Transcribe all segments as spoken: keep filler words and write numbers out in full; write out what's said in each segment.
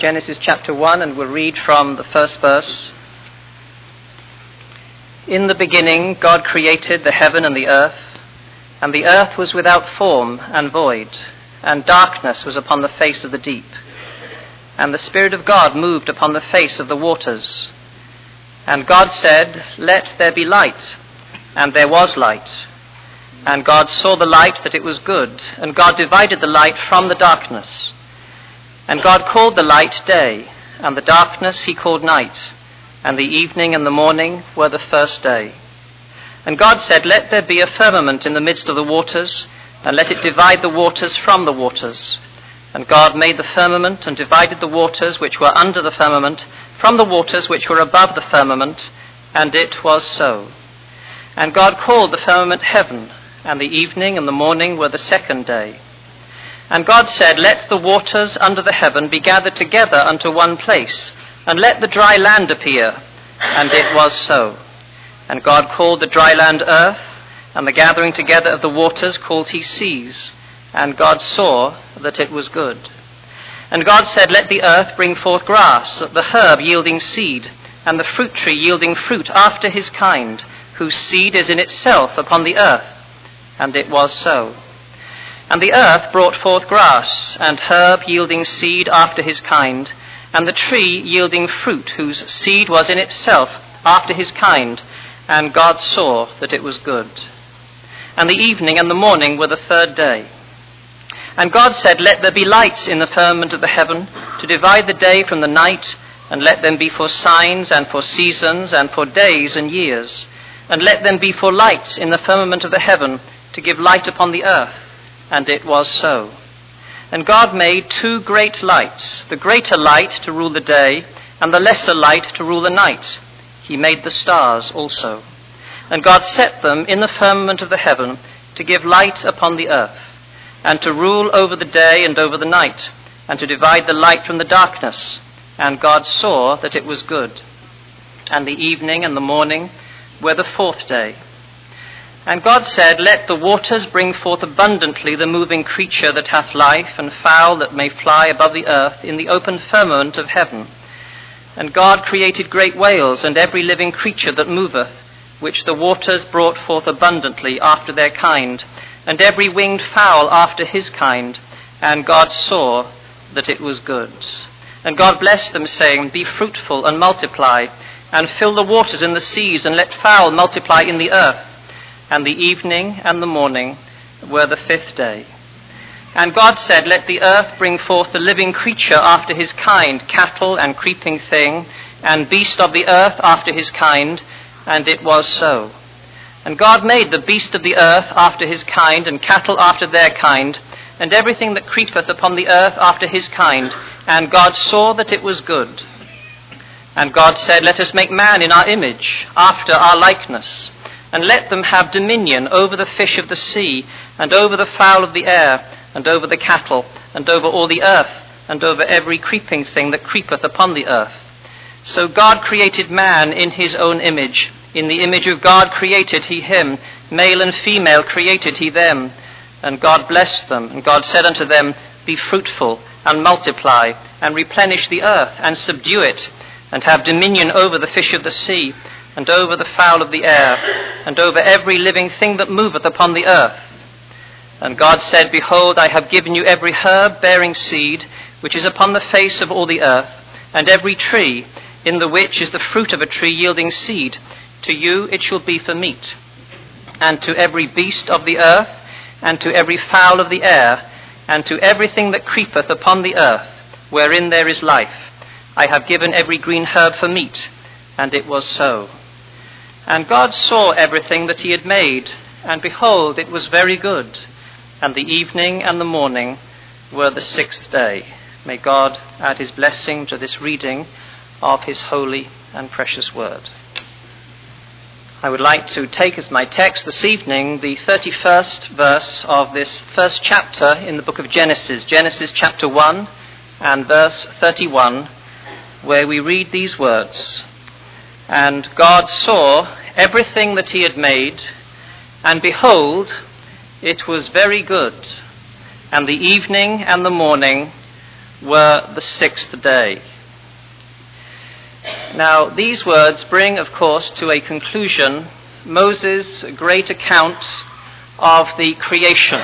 Genesis chapter one, and we'll read from the first verse. In the beginning, God created the heaven and the earth, and the earth was without form and void, and darkness was upon the face of the deep. And the Spirit of God moved upon the face of the waters. And God said, "Let there be light," and there was light. And God saw the light that it was good, and God divided the light from the darkness. And God called the light day, and the darkness he called night, and the evening and the morning were the first day. And God said, "Let there be a firmament in the midst of the waters, and let it divide the waters from the waters." And God made the firmament and divided the waters which were under the firmament from the waters which were above the firmament, and it was so. And God called the firmament heaven, and the evening and the morning were the second day. And God said, "Let the waters under the heaven be gathered together unto one place, and let the dry land appear." And it was so. And God called the dry land earth, and the gathering together of the waters called he seas. And God saw that it was good. And God said, "Let the earth bring forth grass, the herb yielding seed, and the fruit tree yielding fruit after his kind, whose seed is in itself upon the earth." And it was so. And the earth brought forth grass, and herb yielding seed after his kind, and the tree yielding fruit, whose seed was in itself after his kind. And God saw that it was good. And the evening and the morning were the third day. And God said, "Let there be lights in the firmament of the heaven, to divide the day from the night, and let them be for signs and for seasons and for days and years. And let them be for lights in the firmament of the heaven, to give light upon the earth." And it was so. And God made two great lights, the greater light to rule the day, and the lesser light to rule the night. He made the stars also. And God set them in the firmament of the heaven, to give light upon the earth, and to rule over the day and over the night, and to divide the light from the darkness. And God saw that it was good. And the evening and the morning were the fourth day. And God said, "Let the waters bring forth abundantly the moving creature that hath life, and fowl that may fly above the earth in the open firmament of heaven." And God created great whales, and every living creature that moveth, which the waters brought forth abundantly after their kind, and every winged fowl after his kind. And God saw that it was good. And God blessed them, saying, "Be fruitful and multiply, and fill the waters in the seas, and let fowl multiply in the earth." And the evening and the morning were the fifth day. And God said, "Let the earth bring forth the living creature after his kind, cattle and creeping thing, and beast of the earth after his kind." And it was so. And God made the beast of the earth after his kind, and cattle after their kind, and everything that creepeth upon the earth after his kind. And God saw that it was good. And God said, "Let us make man in our image, after our likeness, and let them have dominion over the fish of the sea, and over the fowl of the air, and over the cattle, and over all the earth, and over every creeping thing that creepeth upon the earth." So God created man in his own image. In the image of God created he him. Male and female created he them. And God blessed them. And God said unto them, "Be fruitful, and multiply, and replenish the earth, and subdue it, and have dominion over the fish of the sea, and over the fowl of the air, and over every living thing that moveth upon the earth." And God said, "Behold, I have given you every herb bearing seed, which is upon the face of all the earth, and every tree, in the which is the fruit of a tree yielding seed. To you it shall be for meat. And to every beast of the earth, and to every fowl of the air, and to everything that creepeth upon the earth, wherein there is life, I have given every green herb for meat." And it was so. And God saw everything that he had made, and behold, it was very good. And the evening and the morning were the sixth day. May God add his blessing to this reading of his holy and precious word. I would like to take as my text this evening the thirty-first verse of this first chapter in the book of Genesis, Genesis chapter one and verse thirty-one, where we read these words: "And God saw everything that he had made, and behold, it was very good. And the evening and the morning were the sixth day. Now, these words bring, of course, to a conclusion Moses' great account of the creation.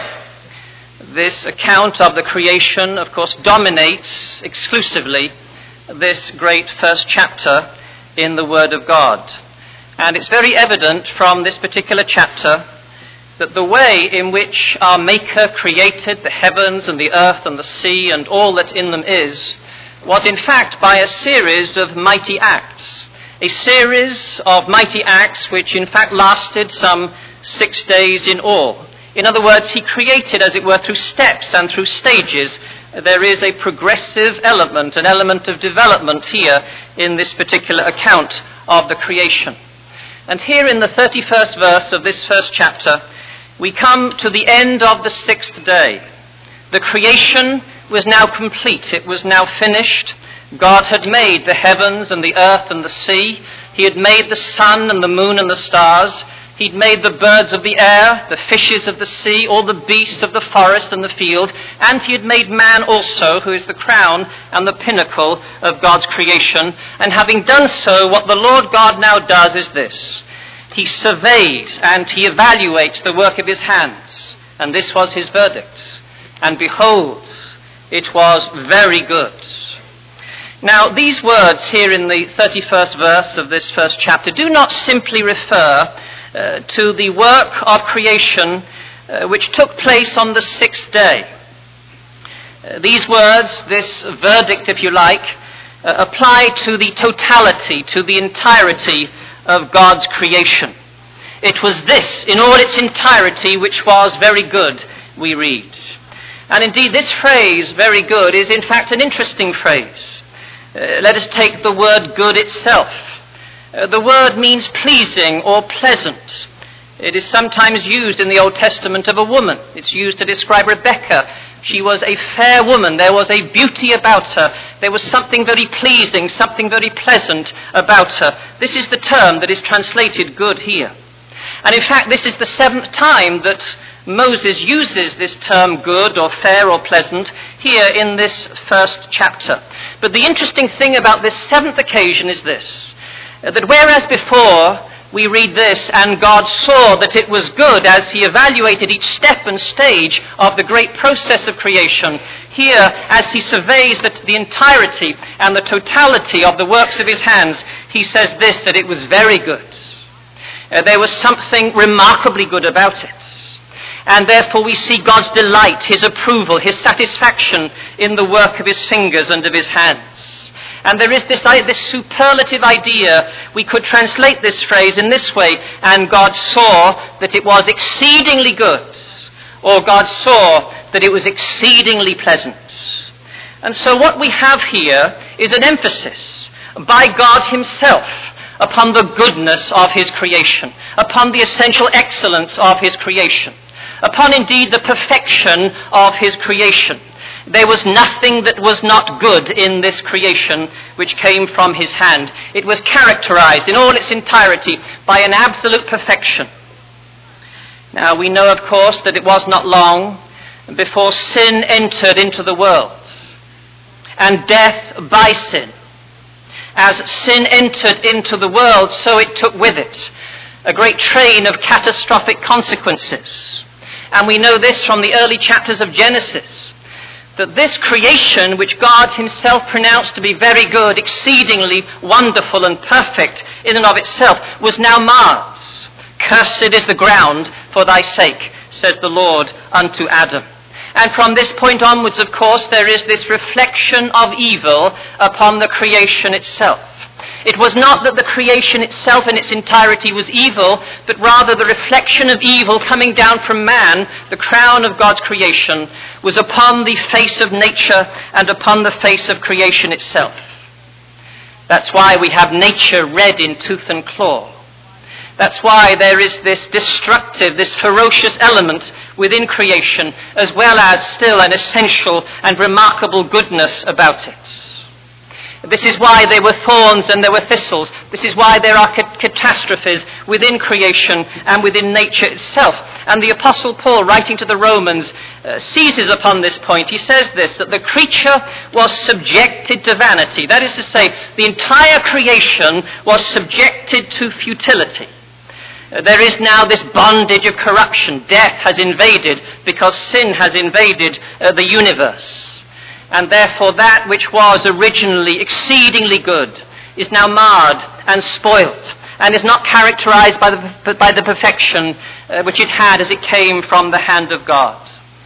This account of the creation, of course, dominates exclusively this great first chapter in the Word of God. And it's very evident from this particular chapter that the way in which our Maker created the heavens and the earth and the sea and all that in them is, was in fact by a series of mighty acts. A series of mighty acts which in fact lasted some six days in all. In other words, he created, as it were, through steps and through stages. There is a progressive element, an element of development here in this particular account of the creation. And here in the thirty-first verse of this first chapter, we come to the end of the sixth day. The creation was now complete. It was now finished. God had made the heavens and the earth and the sea. He had made the sun and the moon and the stars. He'd made the birds of the air, the fishes of the sea, all the beasts of the forest and the field, and he had made man also, who is the crown and the pinnacle of God's creation. And having done so, what the Lord God now does is this. He surveys and he evaluates the work of his hands. And this was his verdict. And behold, it was very good. Now, these words here in the thirty-first verse of this first chapter do not simply refer uh, to the work of creation uh, which took place on the sixth day. Uh, these words, this verdict, if you like, uh, apply to the totality, to the entirety of God's creation. It was this, in all its entirety, which was very good, we read. And indeed, this phrase, very good, is in fact an interesting phrase. Uh, let us take the word good itself. Uh, the word means pleasing or pleasant. It is sometimes used in the Old Testament of a woman. It's used to describe Rebekah. She was a fair woman. There was a beauty about her. There was something very pleasing, something very pleasant about her. This is the term that is translated good here. And in fact, this is the seventh time that Moses uses this term good or fair or pleasant here in this first chapter. But the interesting thing about this seventh occasion is this, that whereas before we read this, and God saw that it was good as he evaluated each step and stage of the great process of creation, here as he surveys the, the entirety and the totality of the works of his hands, he says this, that it was very good. Uh, there was something remarkably good about it. And therefore we see God's delight, his approval, his satisfaction in the work of his fingers and of his hands. And there is this, this superlative idea. We could translate this phrase in this way, and God saw that it was exceedingly good, or God saw that it was exceedingly pleasant. And so what we have here is an emphasis by God himself upon the goodness of his creation, upon the essential excellence of his creation, upon indeed the perfection of his creation. There was nothing that was not good in this creation which came from his hand. It was characterized in all its entirety by an absolute perfection. Now we know, of course, that it was not long before sin entered into the world, and death by sin. As sin entered into the world, so it took with it a great train of catastrophic consequences. And we know this from the early chapters of Genesis, that this creation, which God himself pronounced to be very good, exceedingly wonderful and perfect in and of itself, was now marred. Cursed is the ground for thy sake, says the Lord unto Adam. And from this point onwards, of course, there is this reflection of evil upon the creation itself. It was not that the creation itself in its entirety was evil, but rather the reflection of evil coming down from man, the crown of God's creation, was upon the face of nature and upon the face of creation itself. That's why we have nature red in tooth and claw. That's why there is this destructive, this ferocious element within creation, as well as still an essential and remarkable goodness about it. This is why there were thorns and there were thistles. This is why there are ca- catastrophes within creation and within nature itself. And the Apostle Paul, writing to the Romans, uh, seizes upon this point. He says this, that the creature was subjected to vanity. That is to say, the entire creation was subjected to futility. Uh, there is now this bondage of corruption. Death has invaded because sin has invaded uh, the universe. And therefore that which was originally exceedingly good is now marred and spoilt and is not characterized by the, by the perfection uh, which it had as it came from the hand of God.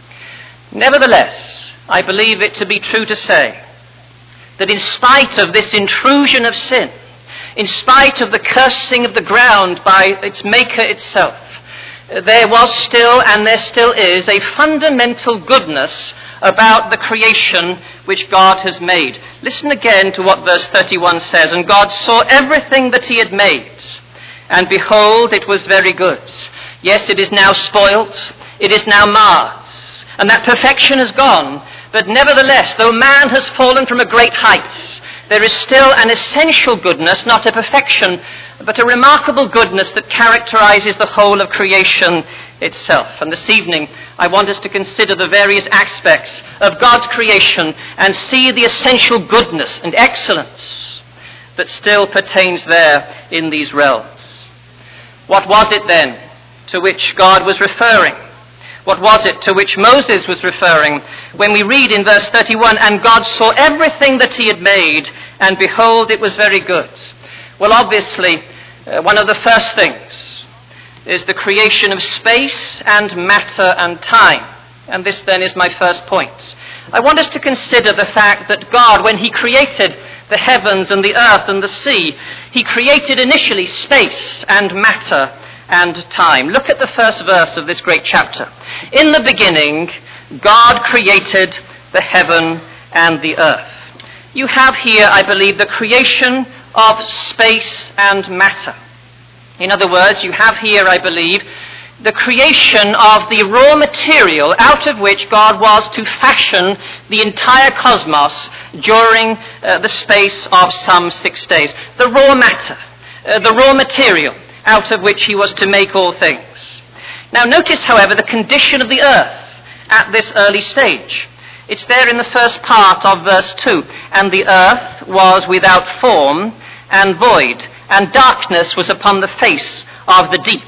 Nevertheless, I believe it to be true to say that in spite of this intrusion of sin, in spite of the cursing of the ground by its maker itself, there was still, and there still is, a fundamental goodness about the creation which God has made. Listen again to what verse thirty-one says. And God saw everything that he had made, and behold, it was very good. Yes, it is now spoilt, it is now marred, and that perfection is gone. But nevertheless, though man has fallen from a great height, there is still an essential goodness, not a perfection, but a remarkable goodness that characterizes the whole of creation itself. And this evening, I want us to consider the various aspects of God's creation and see the essential goodness and excellence that still pertains there in these realms. What was it then to which God was referring? What was it to which Moses was referring when we read in verse thirty-one, and God saw everything that he had made, and behold, it was very good? Well, obviously, uh, one of the first things is the creation of space and matter and time. And this then is my first point. I want us to consider the fact that God, when he created the heavens and the earth and the sea, he created initially space and matter and time. Look at the first verse of this great chapter. In the beginning, God created the heaven and the earth. You have here, I believe, the creation of space and matter. In other words, you have here, I believe, the creation of the raw material out of which God was to fashion the entire cosmos during uh, the space of some six days. The raw matter, uh, the raw material out of which he was to make all things. Now notice, however, the condition of the earth at this early stage. It's there in the first part of verse two. And the earth was without form and void, and darkness was upon the face of the deep.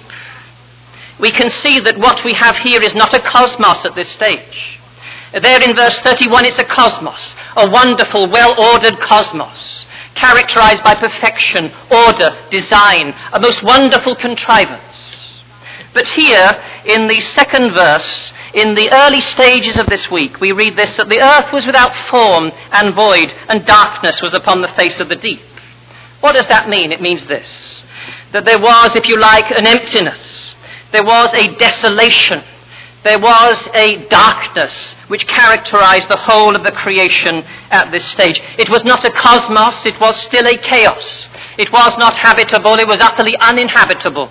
We can see that what we have here is not a cosmos at this stage. There in verse thirty-one, it's a cosmos, a wonderful, well-ordered cosmos, characterized by perfection, order, design, a most wonderful contrivance. But here, in the second verse, in the early stages of this week, we read this, that the earth was without form and void, and darkness was upon the face of the deep. What does that mean? It means this, that there was, if you like, an emptiness. There was a desolation. There was a darkness which characterized the whole of the creation at this stage. It was not a cosmos, it was still a chaos. It was not habitable, it was utterly uninhabitable.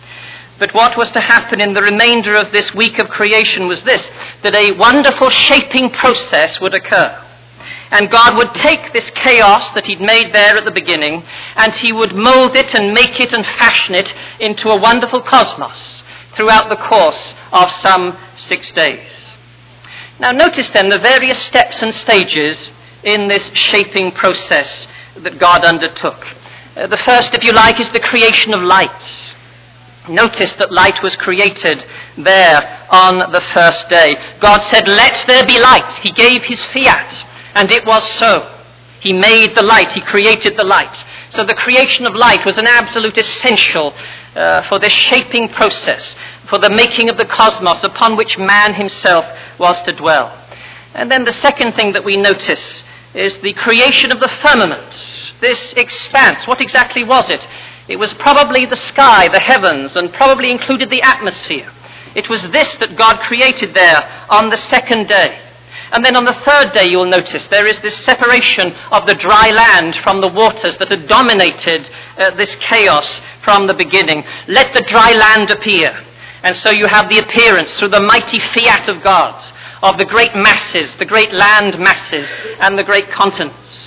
But what was to happen in the remainder of this week of creation was this, that a wonderful shaping process would occur. And God would take this chaos that he'd made there at the beginning, and he would mold it and make it and fashion it into a wonderful cosmos throughout the course of some six days. Now notice then the various steps and stages in this shaping process that God undertook. Uh, the first, if you like, is the creation of light. Notice that light was created there on the first day. God said, "Let there be light." He gave his fiat, and it was so. He made the light, he created the light. So the creation of light was an absolute essential uh, for this shaping process, for the making of the cosmos upon which man himself was to dwell. And then the second thing that we notice is the creation of the firmament, this expanse. What exactly was it? It was probably the sky, the heavens, and probably included the atmosphere. It was this that God created there on the second day. And then on the third day, you'll notice, there is this separation of the dry land from the waters that had dominated uh, this chaos from the beginning. Let the dry land appear. And so you have the appearance through the mighty fiat of God of the great masses, the great land masses, and the great continents.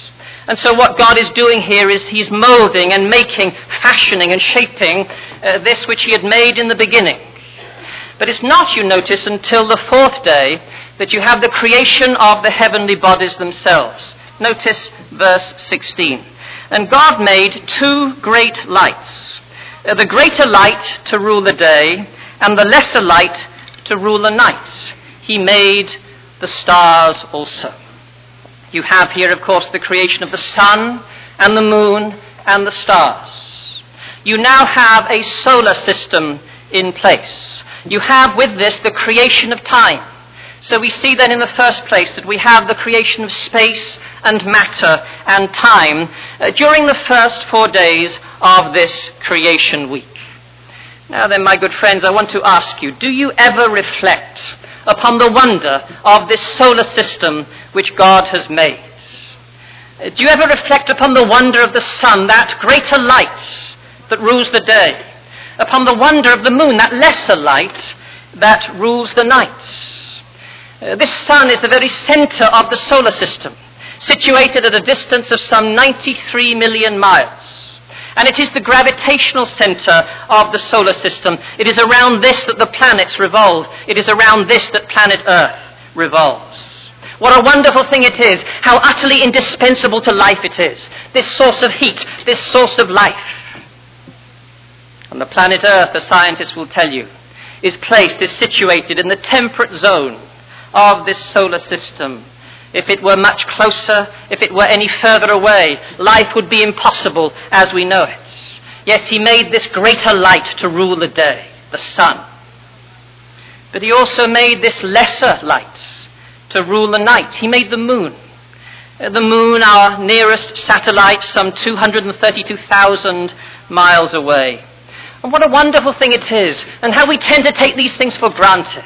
And so what God is doing here is he's molding and making, fashioning and shaping uh, this which he had made in the beginning. But it's not, you notice, until the fourth day that you have the creation of the heavenly bodies themselves. Notice verse sixteen. And God made two great lights, uh, the greater light to rule the day and the lesser light to rule the night. He made the stars also. You have here, of course, the creation of the sun and the moon and the stars. You now have a solar system in place. You have with this the creation of time. So we see then in the first place that we have the creation of space and matter and time uh, during the first four days of this creation week. Now then, my good friends, I want to ask you, do you ever reflect upon the wonder of this solar system which God has made? Uh, do you ever reflect upon the wonder of the sun, that greater light that rules the day, upon the wonder of the moon, that lesser light that rules the night? Uh, this sun is the very center of the solar system, situated at a distance of some ninety-three million miles. And it is the gravitational center of the solar system. It is around this that the planets revolve. It is around this that planet Earth revolves. What a wonderful thing it is, how utterly indispensable to life it is, this source of heat, this source of life. And the planet Earth, the scientists will tell you, is placed, is situated in the temperate zone of this solar system. If it were much closer, if it were any further away, life would be impossible as we know it. Yes, he made this greater light to rule the day, the sun. But he also made this lesser light to rule the night. He made the moon. The moon, our nearest satellite, some two hundred thirty-two thousand miles away. And what a wonderful thing it is, and how we tend to take these things for granted.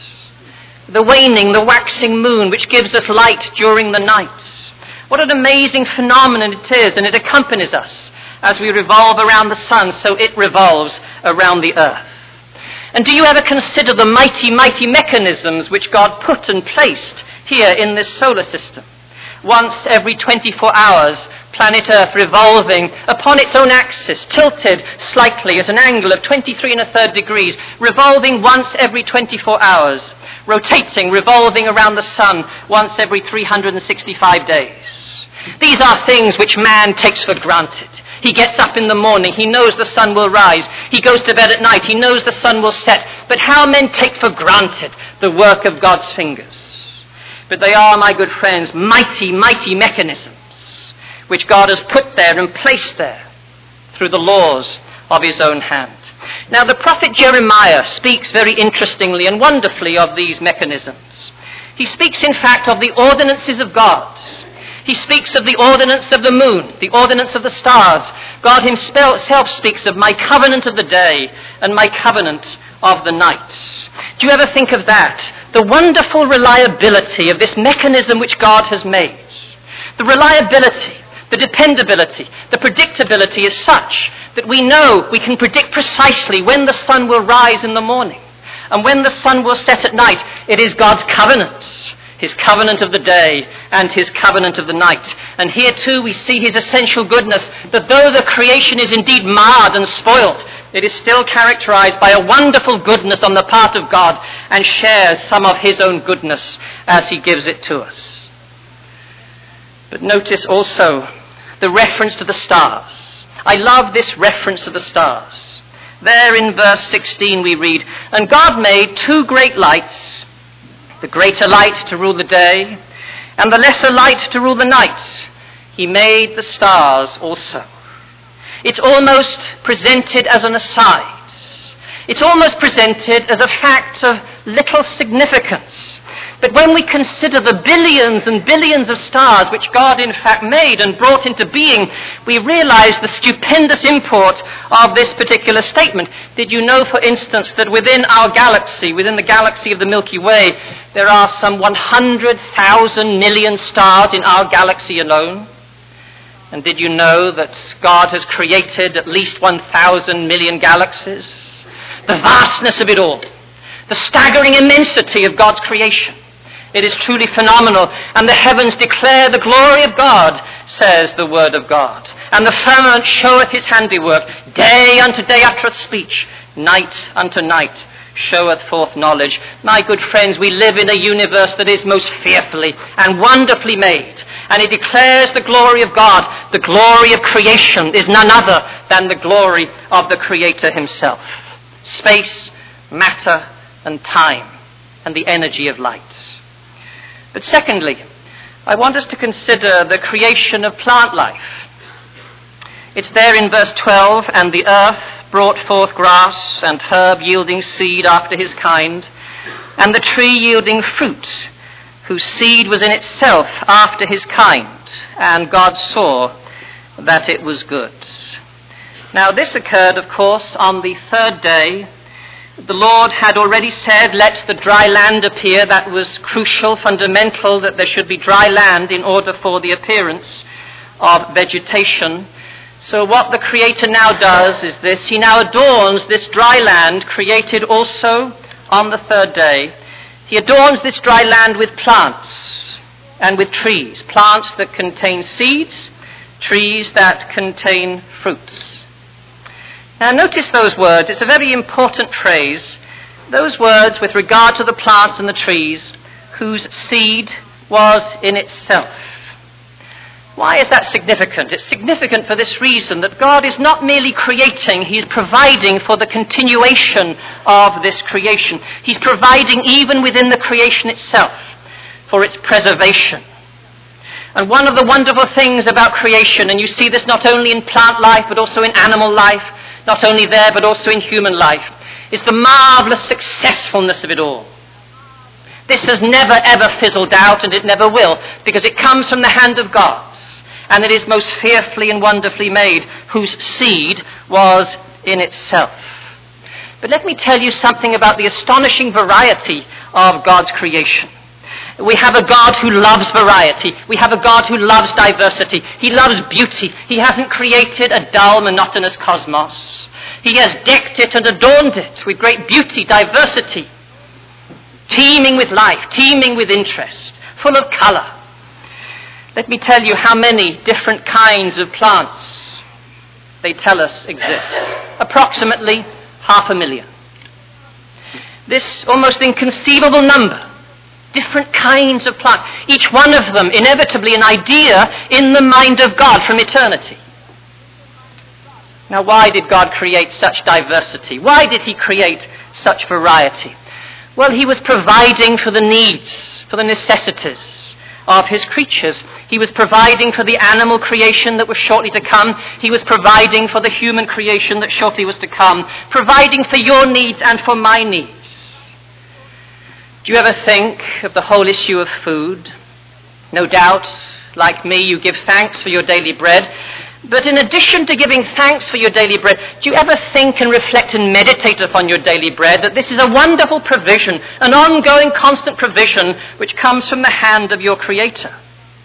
The waning, the waxing moon, which gives us light during the night. What an amazing phenomenon it is, and it accompanies us as we revolve around the sun, so it revolves around the earth. And do you ever consider the mighty, mighty mechanisms which God put and placed here in this solar system? Once every twenty-four hours, planet Earth revolving upon its own axis, tilted slightly at an angle of twenty-three and a third degrees, revolving once every twenty-four hours, rotating, revolving around the sun once every three hundred sixty-five days. These are things which man takes for granted. He gets up in the morning, he knows the sun will rise. He goes to bed at night, he knows the sun will set. But how men take for granted the work of God's fingers. But they are, my good friends, mighty, mighty mechanisms which God has put there and placed there through the laws of his own hand. Now, the prophet Jeremiah speaks very interestingly and wonderfully of these mechanisms. He speaks, in fact, of the ordinances of God. He speaks of the ordinance of the moon, the ordinance of the stars. God himself speaks of my covenant of the day and my covenant of the night. Do you ever think of that? The wonderful reliability of this mechanism which God has made. The reliability, the dependability, the predictability is such that we know we can predict precisely when the sun will rise in the morning and when the sun will set at night. It is God's covenant, his covenant of the day and his covenant of the night. And here too we see his essential goodness, that though the creation is indeed marred and spoiled, it is still characterized by a wonderful goodness on the part of God and shares some of his own goodness as he gives it to us. But notice also the reference to the stars. I love this reference to the stars. There in verse sixteen we read, and God made two great lights, the greater light to rule the day and the lesser light to rule the night. He made the stars also. It's almost presented as an aside. It's almost presented as a fact of little significance. But when we consider the billions and billions of stars which God in fact made and brought into being, we realize the stupendous import of this particular statement. Did you know, for instance, that within our galaxy, within the galaxy of the Milky Way, there are some one hundred thousand million stars in our galaxy alone? And did you know that God has created at least one thousand million galaxies? The vastness of it all, the staggering immensity of God's creation. It is truly phenomenal. And the heavens declare the glory of God, says the word of God. And the firmament showeth his handiwork. Day unto day uttereth speech. Night unto night showeth forth knowledge. My good friends, we live in a universe that is most fearfully and wonderfully made. And it declares the glory of God. The glory of creation is none other than the glory of the Creator himself. Space, matter, and time, and the energy of light. But secondly, I want us to consider the creation of plant life. It's there in verse twelve, and the earth brought forth grass, and herb yielding seed after his kind, and the tree yielding fruit, whose seed was in itself after his kind, and God saw that it was good. Now this occurred, of course, on the third day. The Lord had already said, let the dry land appear. That was crucial, fundamental, that there should be dry land in order for the appearance of vegetation. So what the Creator now does is this. He now adorns this dry land, created also on the third day. He adorns this dry land with plants and with trees. Plants that contain seeds, trees that contain fruits. Now notice those words. It's a very important phrase. Those words with regard to the plants and the trees, whose seed was in itself. Why is that significant? It's significant for this reason, that God is not merely creating, he's providing for the continuation of this creation. He's providing even within the creation itself for its preservation. And one of the wonderful things about creation, and you see this not only in plant life but also in animal life, not only there but also in human life, is the marvelous successfulness of it all. This has never ever fizzled out, and it never will, because it comes from the hand of God. And it is most fearfully and wonderfully made, whose seed was in itself. But let me tell you something about the astonishing variety of God's creation. We have a God who loves variety. We have a God who loves diversity. He loves beauty. He hasn't created a dull, monotonous cosmos. He has decked it and adorned it with great beauty, diversity, teeming with life, teeming with interest, full of color. Let me tell you how many different kinds of plants they tell us exist. Approximately half a million. This almost inconceivable number. Different kinds of plants. Each one of them inevitably an idea in the mind of God from eternity. Now why did God create such diversity? Why did he create such variety? Well, he was providing for the needs, for the necessities of his creatures. He was providing for the animal creation that was shortly to come. He was providing for the human creation that shortly was to come. Providing for your needs and for my needs. Do you ever think of the whole issue of food? No doubt, like me, you give thanks for your daily bread. But in addition to giving thanks for your daily bread, do you ever think and reflect and meditate upon your daily bread that this is a wonderful provision, an ongoing, constant provision which comes from the hand of your Creator?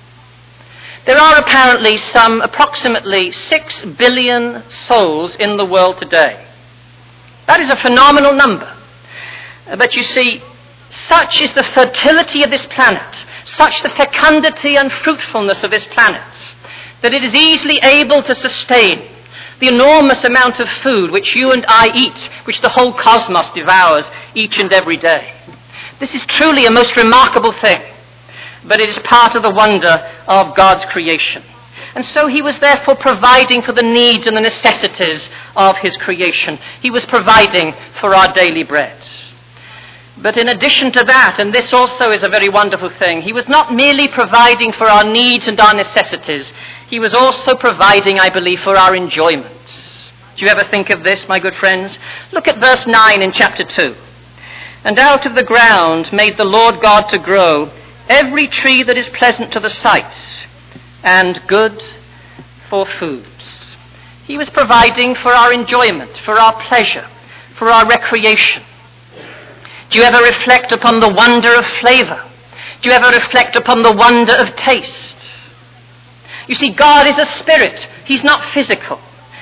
There are apparently some approximately six billion souls in the world today. That is a phenomenal number. But you see, such is the fertility of this planet, such the fecundity and fruitfulness of this planet, that it is easily able to sustain the enormous amount of food which you and I eat, which the whole cosmos devours each and every day. This is truly a most remarkable thing, but it is part of the wonder of God's creation. And so he was therefore providing for the needs and the necessities of his creation. He was providing for our daily bread. But in addition to that, and this also is a very wonderful thing, he was not merely providing for our needs and our necessities. He was also providing, I believe, for our enjoyment. Do you ever think of this, my good friends? Look at verse nine in chapter two. And out of the ground made the Lord God to grow every tree that is pleasant to the sight and good for foods. He was providing for our enjoyment, for our pleasure, for our recreation. Do you ever reflect upon the wonder of flavor? Do you ever reflect upon the wonder of taste? You see, God is a spirit. He's not physical.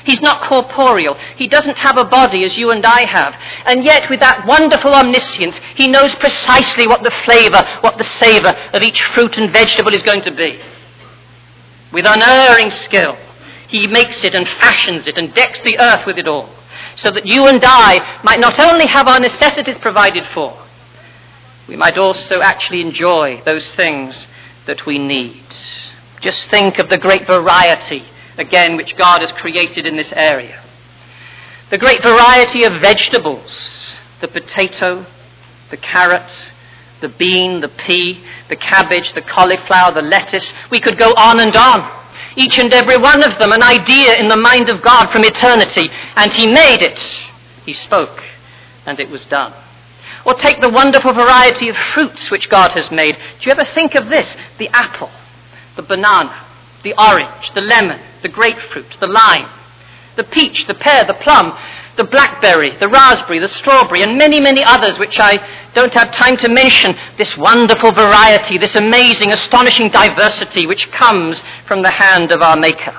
He's not corporeal. He doesn't have a body as you and I have. And yet, with that wonderful omniscience, he knows precisely what the flavor, what the savor of each fruit and vegetable is going to be. With unerring skill, he makes it and fashions it and decks the earth with it all, so that you and I might not only have our necessities provided for, we might also actually enjoy those things that we need. Just think of the great variety, again, which God has created in this area. The great variety of vegetables, the potato, the carrot, the bean, the pea, the cabbage, the cauliflower, the lettuce. We could go on and on. Each and every one of them an idea in the mind of God from eternity. And he made it. He spoke, and it was done. Or take the wonderful variety of fruits which God has made. Do you ever think of this? The apple, the banana, the orange, the lemon, the grapefruit, the lime, the peach, the pear, the plum, the blackberry, the raspberry, the strawberry, and many, many others which I don't have time to mention. This wonderful variety, this amazing, astonishing diversity which comes from the hand of our Maker.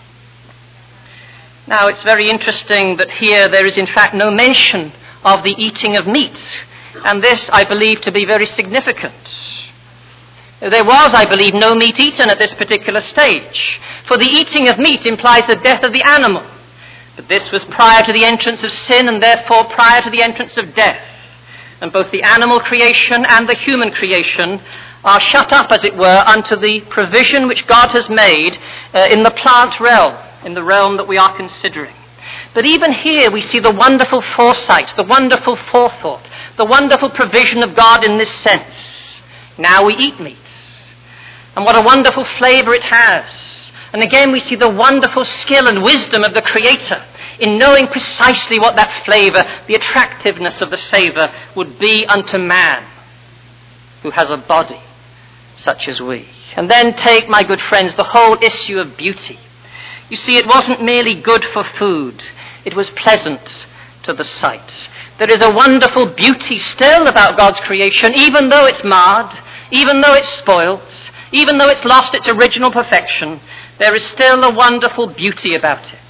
Now, it's very interesting that here there is in fact no mention of the eating of meat, and this I believe to be very significant. There was, I believe, no meat eaten at this particular stage, for the eating of meat implies the death of the animal. But this was prior to the entrance of sin and therefore prior to the entrance of death. And both the animal creation and the human creation are shut up, as it were, unto the provision which God has made uh, in the plant realm, in the realm that we are considering. But even here we see the wonderful foresight, the wonderful forethought, the wonderful provision of God in this sense. Now we eat meat. And what a wonderful flavor it has. And again we see the wonderful skill and wisdom of the Creator in knowing precisely what that flavor, the attractiveness of the savor would be unto man who has a body such as we. And then take, my good friends, the whole issue of beauty. You see, it wasn't merely good for food, it was pleasant to the sight. There is a wonderful beauty still about God's creation, even though it's marred, even though it's spoilt, even though it's lost its original perfection. There is still a wonderful beauty about it.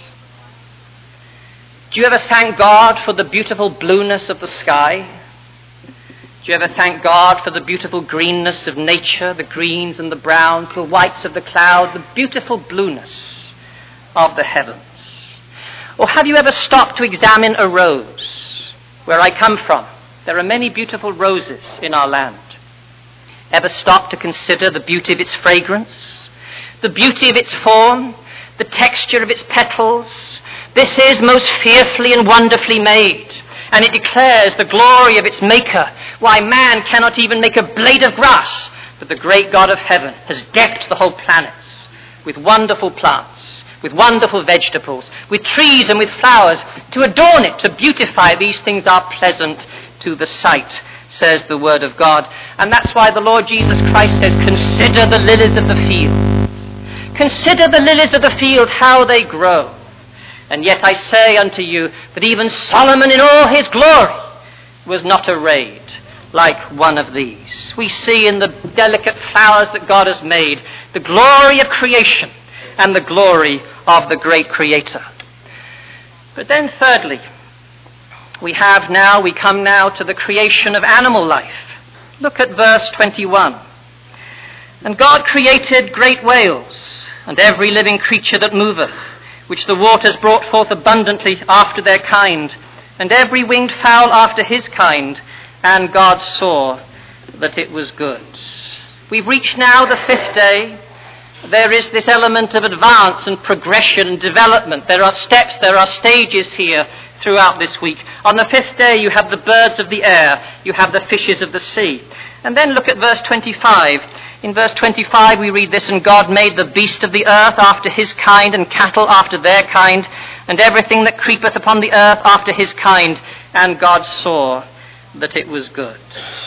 Do you ever thank God for the beautiful blueness of the sky? Do you ever thank God for the beautiful greenness of nature, the greens and the browns, the whites of the cloud, the beautiful blueness of the heavens? Or have you ever stopped to examine a rose? Where I come from, there are many beautiful roses in our land. Ever stopped to consider the beauty of its fragrance, the beauty of its form, the texture of its petals? This is most fearfully and wonderfully made, and it declares the glory of its Maker. Why, man cannot even make a blade of grass, but the great God of heaven has decked the whole planet with wonderful plants, with wonderful vegetables, with trees and with flowers, to adorn it, to beautify. These things are pleasant to the sight, says the Word of God. And that's why the Lord Jesus Christ says, consider the lilies of the field. Consider the lilies of the field, how they grow. And yet I say unto you that even Solomon in all his glory was not arrayed like one of these. We see in the delicate flowers that God has made the glory of creation and the glory of the great Creator. But then thirdly, we have now, we come now to the creation of animal life. Look at verse twenty-one. And God created great whales and every living creature that moveth, which the waters brought forth abundantly after their kind, and every winged fowl after his kind, and God saw that it was good. We've reached now the fifth day. There is this element of advance and progression and development. There are steps, there are stages here throughout this week. On the fifth day you have the birds of the air, you have the fishes of the sea. And then look at verse twenty-five. In verse twenty-five we read this, and God made the beast of the earth after his kind, and cattle after their kind, and everything that creepeth upon the earth after his kind, and God saw that it was good.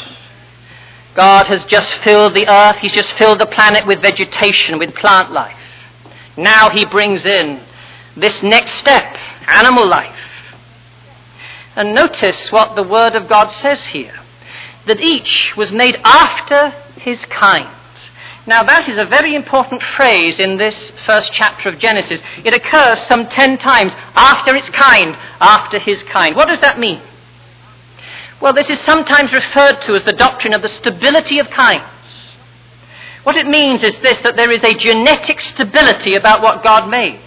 God has just filled the earth, he's just filled the planet with vegetation, with plant life. Now he brings in this next step, animal life. And notice what the Word of God says here, that each was made after his kind. Now that is a very important phrase in this first chapter of Genesis. It occurs some ten times, after its kind, after his kind. What does that mean? Well, this is sometimes referred to as the doctrine of the stability of kinds. What it means is this, that there is a genetic stability about what God made.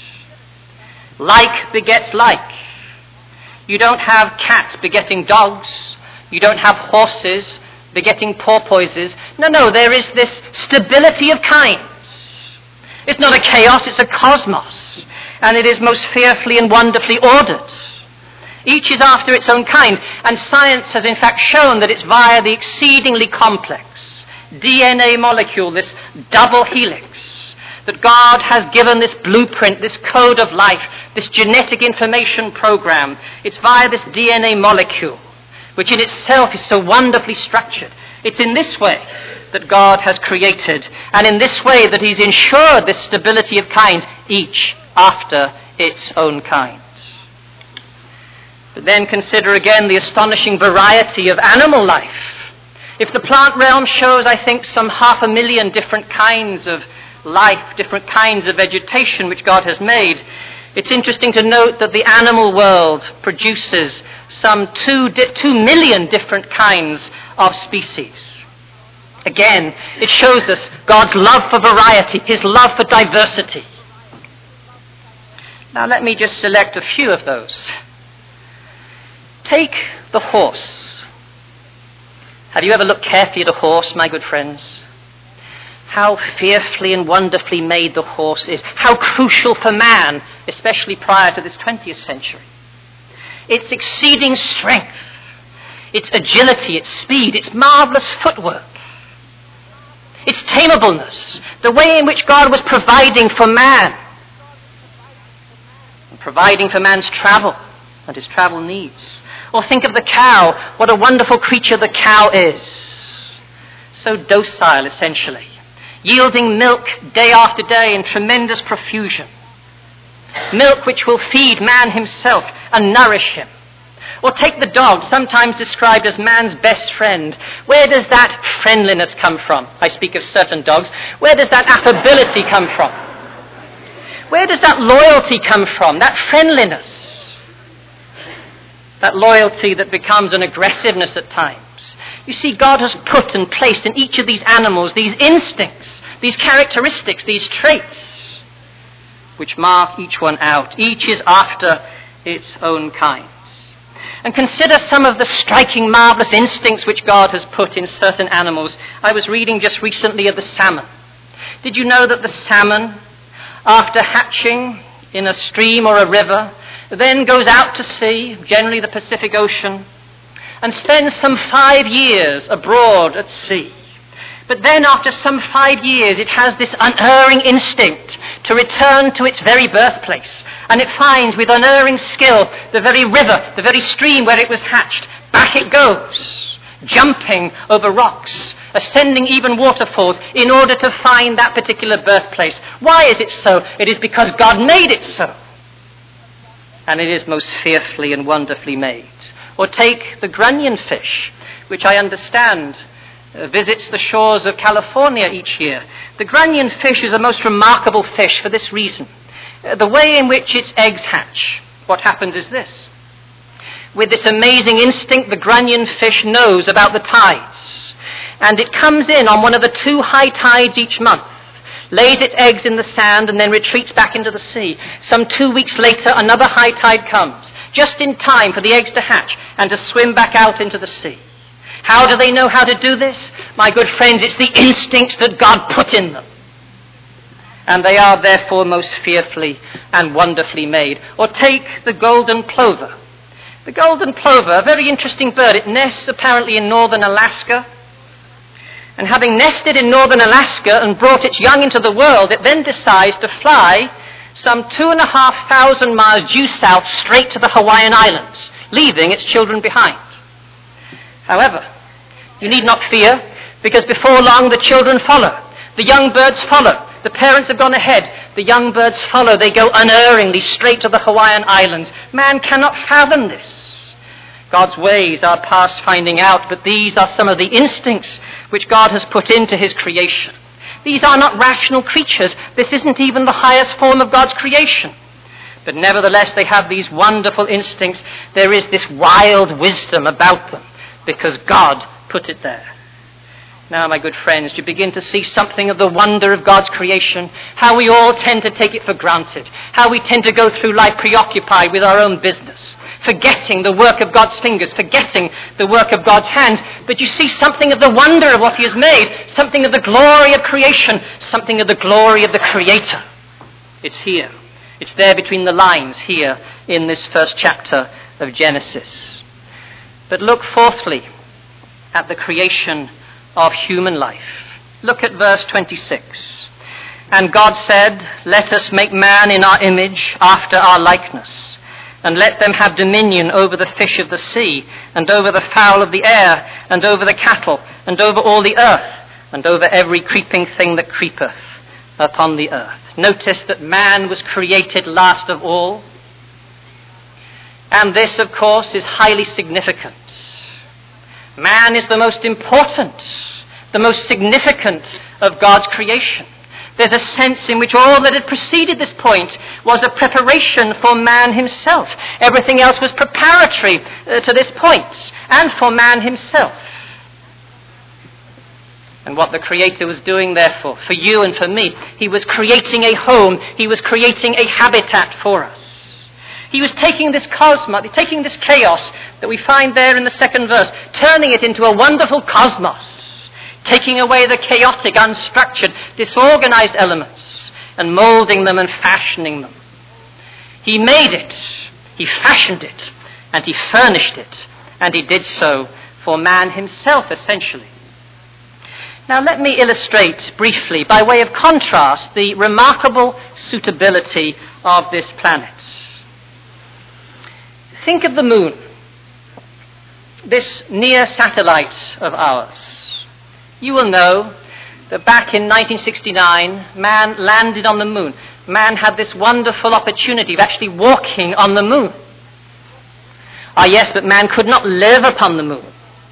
Like begets like. You don't have cats begetting dogs. You don't have horses begetting porpoises. No, no, there is this stability of kinds. It's not a chaos, it's a cosmos. And it is most fearfully and wonderfully ordered. Each is after its own kind. And science has in fact shown that it's via the exceedingly complex D N A molecule, this double helix, that God has given this blueprint, this code of life, this genetic information program. It's via this D N A molecule, which in itself is so wonderfully structured. It's in this way that God has created, and in this way that he's ensured this stability of kinds, each after its own kind. But then consider again the astonishing variety of animal life. If the plant realm shows, I think, some half a million different kinds of life, different kinds of vegetation which God has made, it's interesting to note that the animal world produces some two, di- two million different kinds of species. Again, it shows us God's love for variety, his love for diversity. Now let me just select a few of those. Take the horse. Have you ever looked carefully at a horse, my good friends? How fearfully and wonderfully made the horse is. How crucial for man, especially prior to this twentieth century. Its exceeding strength, its agility, its speed, its marvelous footwork, its tameableness, the way in which God was providing for man, and providing for man's travel and his travel needs. Or think of the cow, what a wonderful creature the cow is. So docile, essentially, yielding milk day after day in tremendous profusion. Milk which will feed man himself and nourish him. Or take the dog, sometimes described as man's best friend. Where does that friendliness come from? I speak of certain dogs. Where does that affability come from? Where does that loyalty come from? That friendliness? That loyalty that becomes an aggressiveness at times. You see, God has put and placed in each of these animals these instincts, these characteristics, these traits, which mark each one out. Each is after its own kinds. And consider some of the striking, marvelous instincts which God has put in certain animals. I was reading just recently of the salmon. Did you know that the salmon, after hatching in a stream or a river, then goes out to sea, generally the Pacific Ocean, and spends some five years abroad at sea. But then after some five years, it has this unerring instinct to return to its very birthplace. And it finds with unerring skill the very river, the very stream where it was hatched. Back it goes, jumping over rocks, ascending even waterfalls in order to find that particular birthplace. Why is it so? It is because God made it so. And it is most fearfully and wonderfully made. Or take the grunion fish, which I understand uh, visits the shores of California each year. The grunion fish is a most remarkable fish for this reason. Uh, the way in which its eggs hatch, what happens is this. With this amazing instinct, the grunion fish knows about the tides. And it comes in on one of the two high tides each month, lays its eggs in the sand, and then retreats back into the sea. Some two weeks later, another high tide comes, just in time for the eggs to hatch and to swim back out into the sea. How do they know how to do this? My good friends, it's the instincts that God put in them. And they are therefore most fearfully and wonderfully made. Or take the golden plover. The golden plover, a very interesting bird. It nests apparently in northern Alaska. And having nested in northern Alaska and brought its young into the world, it then decides to fly some two and a half thousand miles due south straight to the Hawaiian Islands, leaving its children behind. However, you need not fear, because before long the children follow. The young birds follow. The parents have gone ahead. The young birds follow. They go unerringly straight to the Hawaiian Islands. Man cannot fathom this. God's ways are past finding out, but these are some of the instincts which God has put into his creation. These are not rational creatures. This isn't even the highest form of God's creation. But nevertheless, they have these wonderful instincts. There is this wild wisdom about them because God put it there. Now, my good friends, you begin to see something of the wonder of God's creation, how we all tend to take it for granted, how we tend to go through life preoccupied with our own business, forgetting the work of God's fingers, forgetting the work of God's hands. But you see something of the wonder of what he has made, something of the glory of creation, something of the glory of the Creator. It's here. It's there between the lines here in this first chapter of Genesis. But look fourthly at the creation of human life. Look at verse twenty-six. And God said, let us make man in our image, after our likeness, and let them have dominion over the fish of the sea, and over the fowl of the air, and over the cattle, and over all the earth, and over every creeping thing that creepeth upon the earth. Notice that man was created last of all. And this, of course, is highly significant. Man is the most important, the most significant of God's creation. There's a sense in which all that had preceded this point was a preparation for man himself. Everything else was preparatory uh, to this point, and for man himself. And what the Creator was doing, therefore, for you and for me, he was creating a home, he was creating a habitat for us. He was taking this cosmos, taking this chaos that we find there in the second verse, turning it into a wonderful cosmos, taking away the chaotic, unstructured, disorganized elements, and molding them and fashioning them. He made it, he fashioned it, and he furnished it, and he did so for man himself, essentially. Now let me illustrate briefly, by way of contrast, the remarkable suitability of this planet. Think of the moon, this near satellite of ours. You will know that back in nineteen sixty-nine, man landed on the moon. Man had this wonderful opportunity of actually walking on the moon. Ah, yes, but man could not live upon the moon.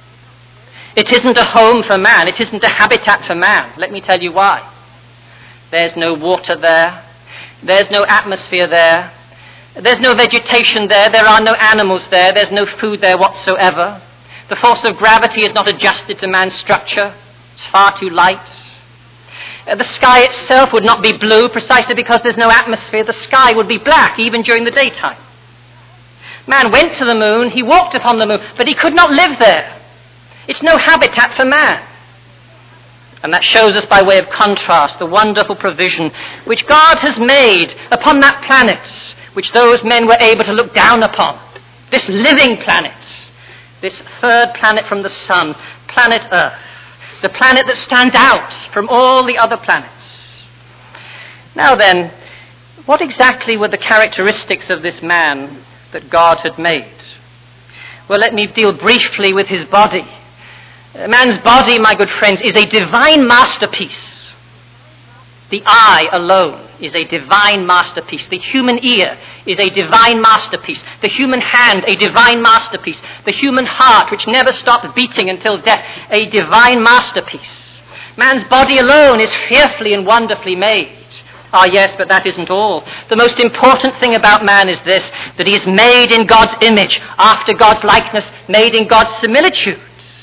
It isn't a home for man. It isn't a habitat for man. Let me tell you why. There's no water there. There's no atmosphere there. There's no vegetation there. There are no animals there. There's no food there whatsoever. The force of gravity is not adjusted to man's structure. It's far too light. Uh, the sky itself would not be blue precisely because there's no atmosphere. The sky would be black even during the daytime. Man went to the moon. He walked upon the moon, but he could not live there. It's no habitat for man. And that shows us, by way of contrast, the wonderful provision which God has made upon that planet, which those men were able to look down upon. This living planet, this third planet from the sun, planet Earth, the planet that stands out from all the other planets. Now then, what exactly were the characteristics of this man that God had made? Well, let me deal briefly with his body. Man's body, my good friends, is a divine masterpiece. The eye alone is a divine masterpiece. The human ear is a divine masterpiece. The human hand, a divine masterpiece. The human heart, which never stops beating until death, a divine masterpiece. Man's body alone is fearfully and wonderfully made. Ah, yes, but that isn't all. The most important thing about man is this, that he is made in God's image, after God's likeness, made in God's similitude.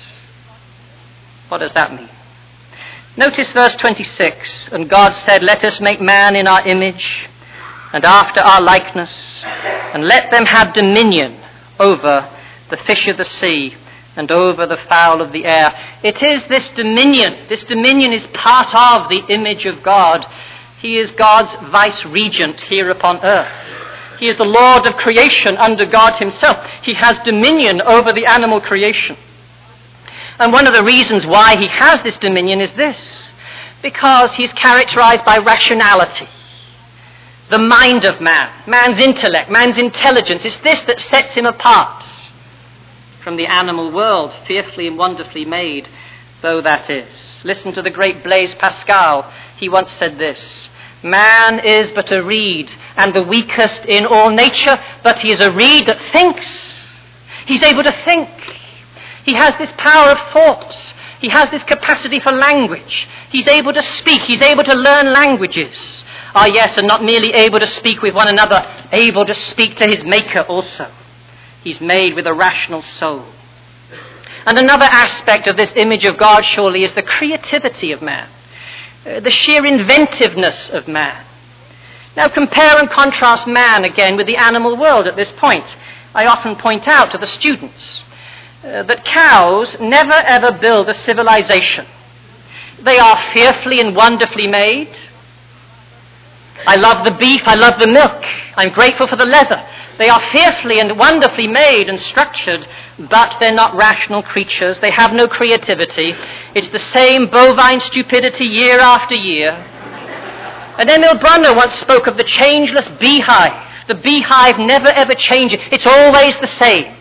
What does that mean? Notice verse twenty-six. And God said, let us make man in our image and after our likeness, and let them have dominion over the fish of the sea and over the fowl of the air. It is this dominion. This dominion is part of the image of God. He is God's vice-regent here upon earth. He is the Lord of creation under God himself. He has dominion over the animal creation. And one of the reasons why he has this dominion is this, because he is characterized by rationality. The mind of man, man's intellect, man's intelligence, it's this that sets him apart from the animal world, fearfully and wonderfully made though that is. Listen to the great Blaise Pascal. He once said this, man is but a reed, and the weakest in all nature, but he is a reed that thinks. He's able to think. He has this power of thought. He has this capacity for language. He's able to speak. He's able to learn languages. Ah, yes, and not merely able to speak with one another, able to speak to his Maker also. He's made with a rational soul. And another aspect of this image of God, surely, is the creativity of man, uh, the sheer inventiveness of man. Now, compare and contrast man again with the animal world at this point. I often point out to the students uh, that cows never ever build a civilization. They are fearfully and wonderfully made. I love the beef, I love the milk, I'm grateful for the leather. They are fearfully and wonderfully made and structured, but they're not rational creatures. They have no creativity. It's the same bovine stupidity year after year. And Emil Brunner once spoke of the changeless beehive. The beehive never ever changes. It's always the same.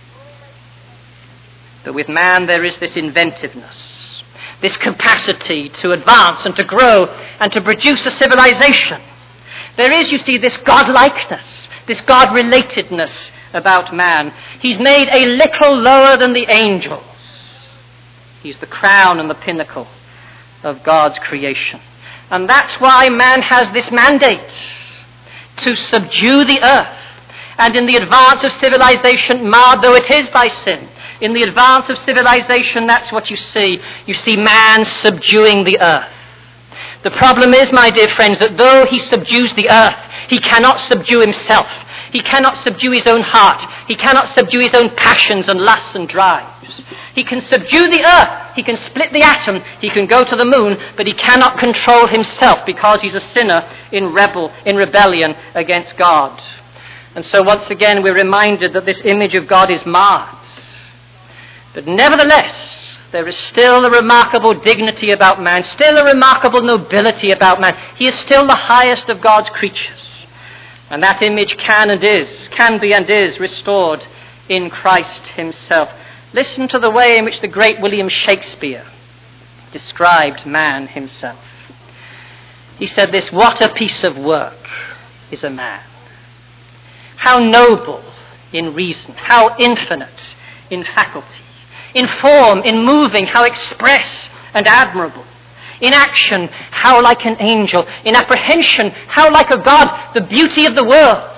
But with man there is this inventiveness, this capacity to advance and to grow and to produce a civilization. There is, you see, this God-likeness, this God-relatedness about man. He's made a little lower than the angels. He's the crown and the pinnacle of God's creation. And that's why man has this mandate to subdue the earth. And in the advance of civilization, marred though it is by sin, in the advance of civilization, that's what you see. You see man subduing the earth. The problem is, my dear friends, that though he subdues the earth, he cannot subdue himself. He cannot subdue his own heart. He cannot subdue his own passions and lusts and drives. He can subdue the earth. He can split the atom. He can go to the moon, but he cannot control himself because he's a sinner in rebel, in rebellion against God. And so once again we're reminded that this image of God is marred. But nevertheless, there is still a remarkable dignity about man, still a remarkable nobility about man. He is still the highest of God's creatures. And that image can and is, can be and is restored in Christ himself. Listen to the way in which the great William Shakespeare described man himself. He said this: what a piece of work is a man. How noble in reason, how infinite in faculty. In form, in moving, how express and admirable. In action, how like an angel. In apprehension, how like a God, the beauty of the world.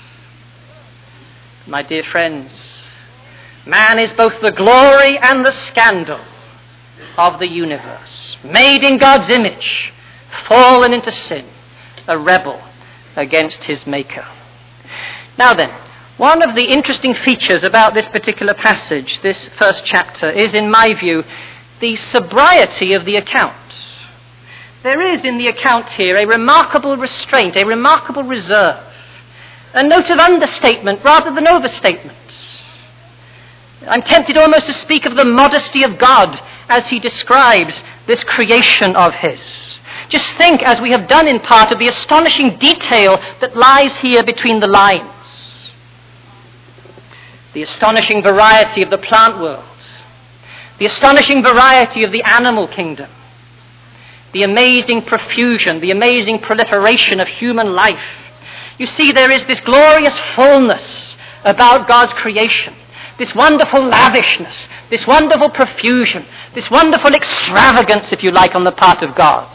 My dear friends, man is both the glory and the scandal of the universe. Made in God's image, fallen into sin, a rebel against his Maker. Now then, one of the interesting features about this particular passage, this first chapter, is, in my view, the sobriety of the account. There is in the account here a remarkable restraint, a remarkable reserve, a note of understatement rather than overstatement. I'm tempted almost to speak of the modesty of God as he describes this creation of his. Just think, as we have done in part, of the astonishing detail that lies here between the lines. The astonishing variety of the plant world, the astonishing variety of the animal kingdom, the amazing profusion, the amazing proliferation of human life. You see, there is this glorious fullness about God's creation, this wonderful lavishness, this wonderful profusion, this wonderful extravagance, if you like, on the part of God.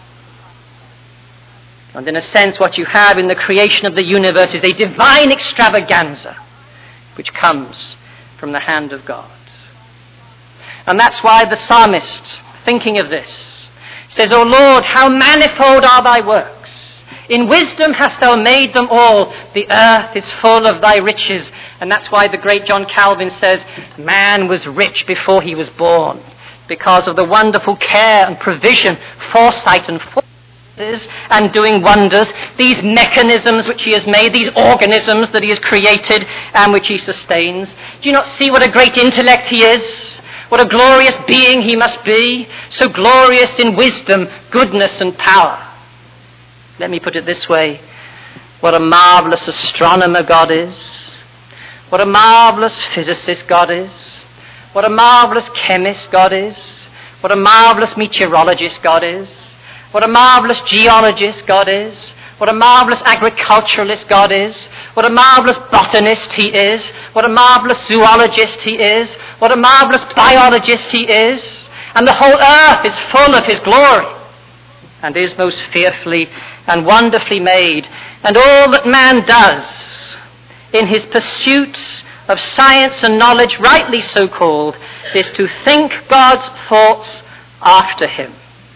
And in a sense, what you have in the creation of the universe is a divine extravaganza which comes from the hand of God. And that's why the psalmist, thinking of this, says, O Lord, how manifold are thy works. In wisdom hast thou made them all. The earth is full of thy riches. And that's why the great John Calvin says, man was rich before he was born, because of the wonderful care and provision, foresight and foresight, and doing wonders, these mechanisms which he has made, these organisms that he has created and which he sustains. Do you not see what a great intellect he is? What a glorious being he must be, so glorious in wisdom, goodness and power. Let me put it this way: what a marvelous astronomer God is, what a marvelous physicist God is, what a marvelous chemist God is, what a marvelous meteorologist God is, what a marvelous geologist God is, what a marvelous agriculturalist God is, what a marvelous botanist he is, what a marvelous zoologist he is, what a marvelous biologist he is. and the whole earth is full of his glory, and is most fearfully and wonderfully made. And all that man does in his pursuit of science and knowledge, rightly so called, is to think God's thoughts after him.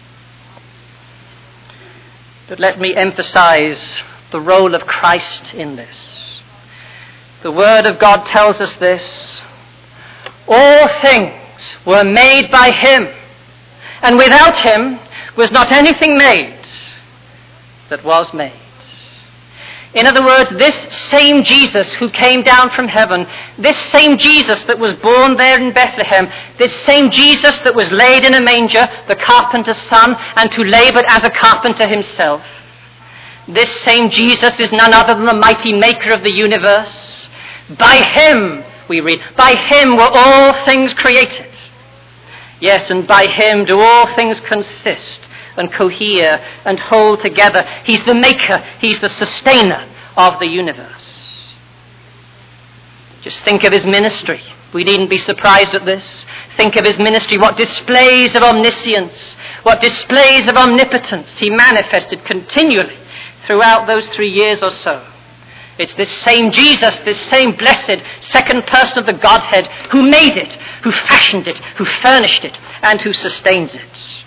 But let me emphasize the role of Christ in this. The Word of God tells us this. All things were made by him, and without him was not anything made that was made. In other words, this same Jesus who came down from heaven, this same Jesus that was born there in Bethlehem, this same Jesus that was laid in a manger, the carpenter's son, and who labored as a carpenter himself, this same Jesus is none other than the mighty maker of the universe. By him, we read, by him were all things created. Yes, and by him do all things consist and cohere and hold together. He's the maker, he's the sustainer of the universe. Just think of his ministry. We needn't be surprised at this. Think of his ministry, what displays of omniscience, what displays of omnipotence he manifested continually throughout those three years or so. It's this same Jesus, this same blessed second person of the Godhead who made it, who fashioned it, who furnished it, and who sustains it.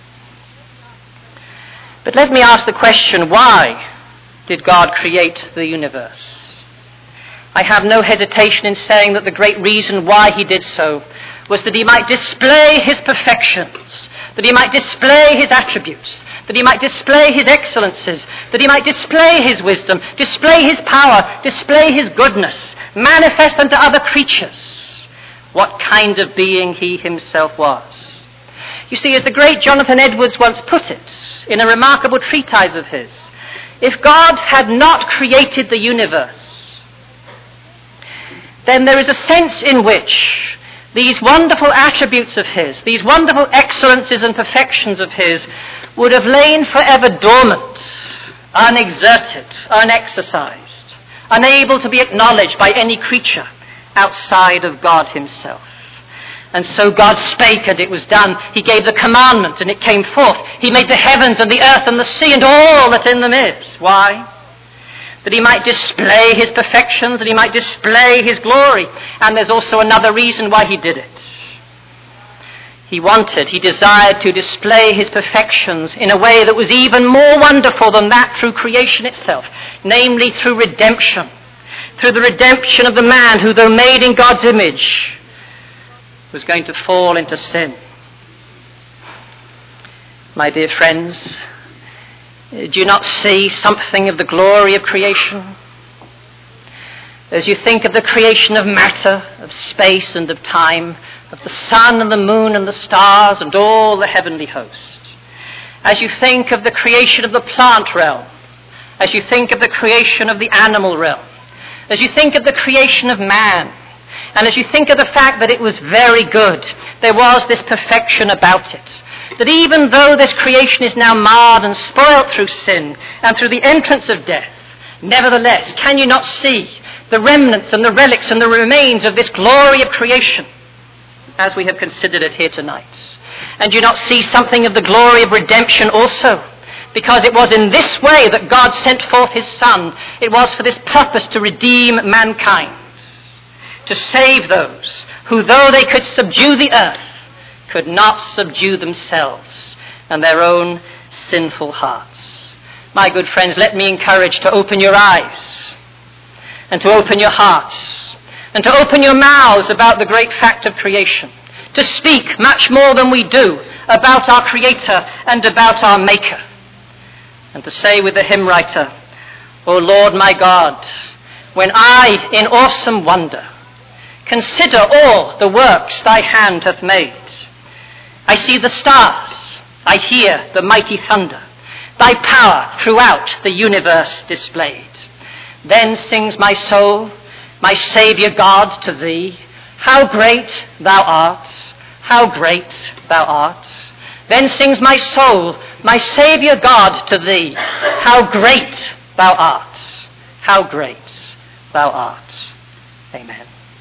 But let me ask the question, why did God create the universe? I have no hesitation in saying that the great reason why he did so was that he might display his perfections, that he might display his attributes, that he might display his excellences, that he might display his wisdom, display his power, display his goodness, manifest unto other creatures what kind of being he himself was. You see, as the great Jonathan Edwards once put it in a remarkable treatise of his, if God had not created the universe, then there is a sense in which these wonderful attributes of his, these wonderful excellences and perfections of his, would have lain forever dormant, unexerted, unexercised, unable to be acknowledged by any creature outside of God himself. And so God spake, and it was done. He gave the commandment, and it came forth. He made the heavens and the earth and the sea and all that in them is. Why? That he might display his perfections, that he might display his glory. And there's also another reason why he did it. He wanted, he desired to display his perfections in a way that was even more wonderful than that through creation itself, namely through redemption, through the redemption of the man who, though made in God's image, was going to fall into sin. My dear friends, do you not see something of the glory of creation? As you think of the creation of matter, of space and of time, of the sun and the moon and the stars and all the heavenly hosts, as you think of the creation of the plant realm, as you think of the creation of the animal realm, as you think of the creation of man, and as you think of the fact that it was very good, there was this perfection about it, that even though this creation is now marred and spoilt through sin and through the entrance of death, nevertheless, can you not see the remnants and the relics and the remains of this glory of creation as we have considered it here tonight? And do you not see something of the glory of redemption also? Because it was in this way that God sent forth his Son. It was for this purpose, to redeem mankind, to save those who, though they could subdue the earth, could not subdue themselves and their own sinful hearts. My good friends, let me encourage to open your eyes and to open your hearts and to open your mouths about the great fact of creation, to speak much more than we do about our Creator and about our Maker, and to say with the hymn writer, O Lord my God, when I in awesome wonder consider all the works thy hand hath made, I see the stars, I hear the mighty thunder, thy power throughout the universe displayed. Then sings my soul, my Saviour God, to thee, how great thou art, how great thou art. Then sings my soul, my Saviour God, to thee, how great thou art, how great thou art. Amen.